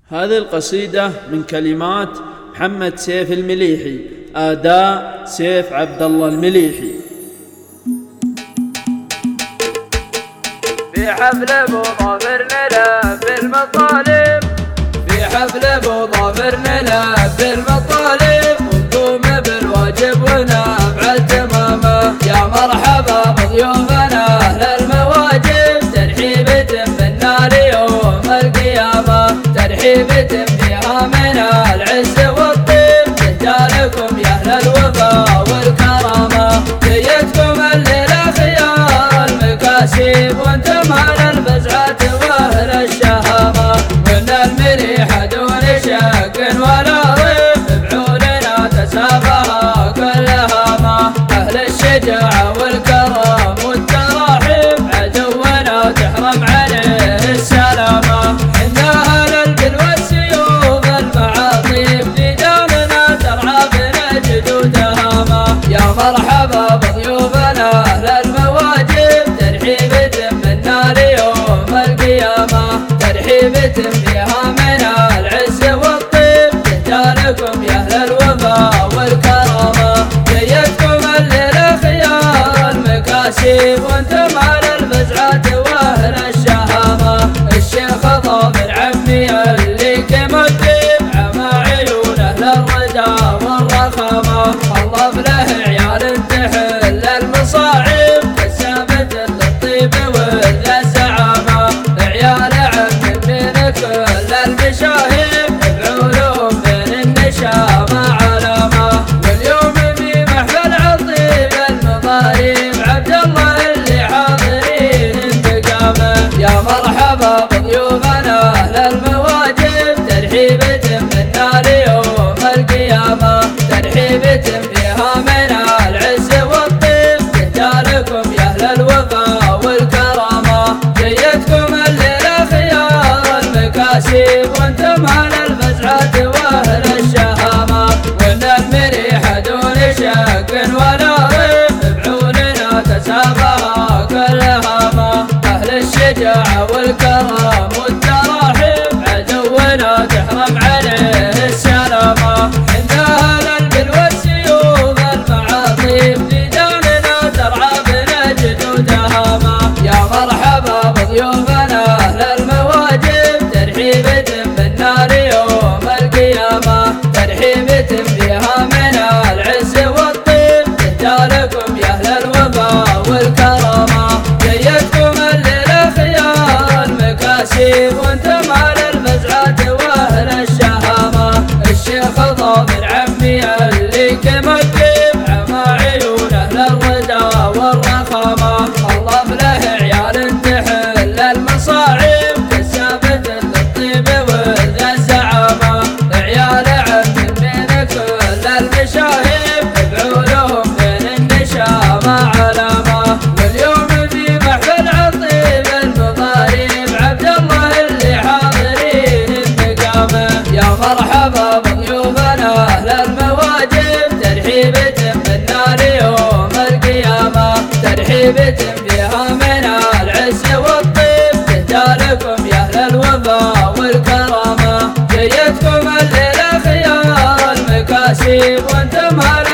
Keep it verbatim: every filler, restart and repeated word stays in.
هذه القصيدة من كلمات محمد سيف المليحي، أداء سيف عبد الله المليحي. في حفل ابو ظافر نلعب بالمطالب، في حفل ابو ظافر نلعب بالمطالب، ونقوم بالواجب ونفعل تمامه. يا مرحبا بضيوفنا اهل المواجب، ترحيبة منا ليوم القيامه، ترحيبة فيها من العز والطيب، تهدالكم يا اهل الوفا والكرامه. جيتكم الليله خيار المكاسب، وانتم على الفزعات واهل الشهامه، وان المليحه دون شك ولا ريب، بعوننا تسابها كل هامه. اهل الشجاعه والكرم والتراحيب، عدونا تحرم عليه السلامه. انا اهل البل والسيوف المعاطيب، في دارنا ترعى بنجد وتهامه. يا مرحبا بضيوفنا اهل المواجب، ترحيبة منا ليوم القيامه، ترحيبة فيها من العز والطيب، تهدالكم يا اهل الوفا والكرامه. جيتكم الليله خيار المكاسب، وانتم على الفزعات واهل الشهامه. الشيخ ظافر عمي اللي كمدب، عمى عيون اهل الرضا والرخامه. الله بله عيال تحل المصاعب، كسابة للطيب وذا الزعامه. عيال عم من كل المشاهب، بعلوم بين النشامه علامه. واليوم في محفل عطيب المضارب، عبد الله اللي حاضرين انتقامه. يا مرحبا بضيوفنا اهل المواجب، ترحيبة منا ليوم القيامه، ترحيبة فيها من العز والطيب، تهدالكم يا اهل الوفا والكرامه. جيتكم الليله خيار المكاسب، وانتم على الفزعات واهل الشهامه، وان المريحه دون شك ولا ريب، بعوننا تسابها كل هامه. اهل الشجاعه والكرم والتراحيب، عدونا تحرم عليه السلامه. انا اهل البل والسيوف المعاطيب، في دارنا ترعى بنجد وتهامه. يا مرحبا بضيوفنا اهل المواجب، ترحيبة منا ليوم القيامه، ترحيبة فيها من العز والطيب، تهدالكم يا اهل الوفا والكرامه. جيتكم الليله خيار المكاسب، وانتم على الفزعات واهل الشهامه. الشيخ ظافر عمي اللي كمدب، عمى عيون اهل الرضا والرخامه. الله بله عيال تحل المصاعب، كسابة للطيب وذا الزعامه. عيال عم من كل المشاهب، بعلوم بين النشامه علامه. واليوم في محفل عطيب المضارب، عبد الله اللي حاضرين انتقامه. يا مرحبا بضيوفنا اهل المواجب، ترحيبة منا ليوم القيامه، ترحيبة فيها من العز والطيب، تهدالكم يا اهل الوفا والكرامه. جيتكم الليله خيار المكاسب، وانتم على